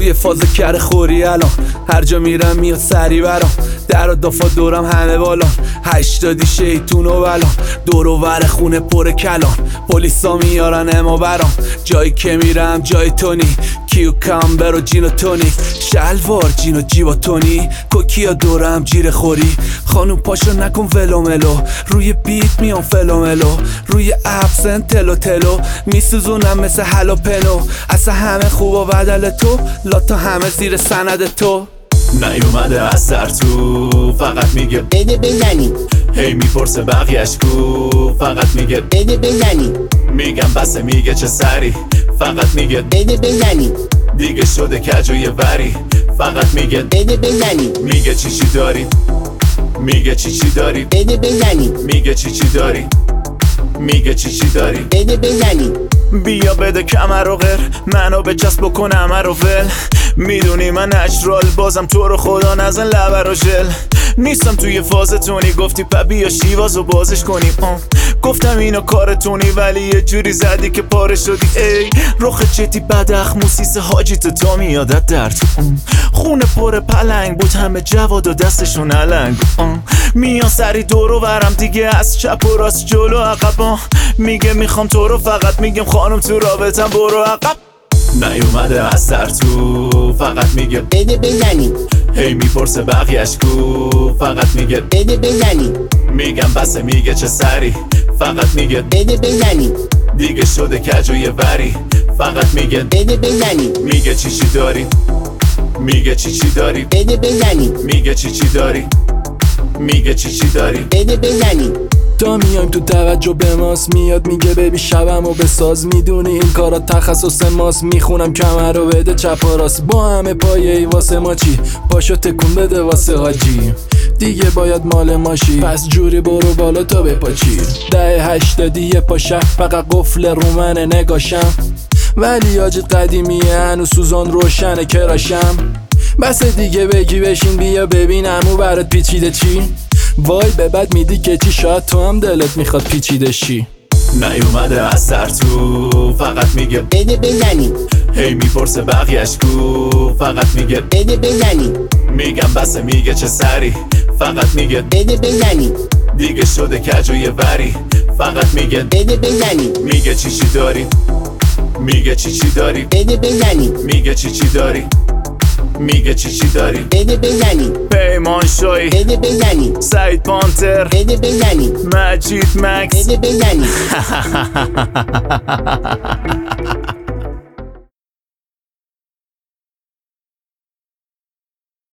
توی فاز کره خوری الان، هر جا میرم میاد سری برام، در و دافا دورم همه بالان، 80 شیطون و بلان، دور و ور خونه پر کلان، پلیسا میارن اما برام، جایی که میرم جای تونی، کیوکامبر و جین و تونیک، شلوار جین و جیبا تونی، کوکیا دورم جیره خوری، خانوم پاشو نکن ولوملو، روی بیت میام فلوملو، روی ابسن تلو تلو میسوزونم مثل هلاپنو، اصلا همه خوب و بدل تو، لاتا همه زیر سند تو. نیومده از سر تو، فقط میگه بده بزنی، هی میپرسه بقیهش کو، فقط میگه بده بزنی، میگم بسه، میگه چه سری، فقط میگه بده بزنی، دیگه شده کج و یه وری، فقط میگه بده بزنی، میگه چی داری، میگه چی داری، بده بزنی، میگه چی داری، میگه چی داری، بده بزنی، بیا بده کمر و غیر، منو به چسب بکن همه رو ول، میدونی من نچرال، بازم تو رو خدا نزن لبر و ژل، نیستم توی فاز تونی، گفتی پا بیا شیوازو بازش کنیم، گفتم اینا کارتونی، ولی یه جوری زدی که پاره شدی، ای رخ چتی بدخ موسیس حاجی تا میادت در تو، خونه پر پلنگ بود، همه جواد و دستشون علنگ، میان سری دور و برم دیگه، از چپ و راست جلو عقب، میگه میخوام تو رو، فقط میگم خانم تو رابطم برو عقب. نیومده از سر تو، فقط میگه بده بزنی، هی میپرسه بقیهش کو، فقط میگه بده بزنی، میگم بسه، میگه چه سری، فقط میگه بده بزنی، دیگه شده کج و یه وری، فقط میگه بده بزنی، میگه چی داری، میگه چی داری، بده بزنی، میگه چی داری، میگه چی داری، بده بزنی. تا میایم تو توجه به ماست، میاد میگه ببی شبم و بساز، میدونی این کارا تخصص ماست، میخونم کمر رو بده چپ و راست، با همه پایه‌ای واسه ما چی، پاشو تکون بده واسه حاجی، دیگه باید مال ماشی، پس جوری برو بالا تا بپاچی، 10-80 یه پاشه فقط قفل رو منه نگاشم، ولی آج قدیمیه هنو سوزان روشنه کراشم، بس دیگه بگی بشین بیا ببینم او برات پیچیده چی، وای به بد میدی که چی، شاید تو هم دلت میخواد پیچیده شی. نیومده از سر تو، فقط میگه بده بزنی، هی میپرسه بقیهش کو، فقط میگه بده بزنی، میگم بسه، میگه چه سری، فقط میگه بده بزنی، دیگه شده کج و یه وری، فقط میگه بده بزنی، میگه چی داری، میگه چی داری، بده بزنی، میگه چی داری، میگه چی داری، بده بزنی، پیمان شایی، بده بزنی، سعید پانتر، بده بزنی، مجید مکس بده بزنی.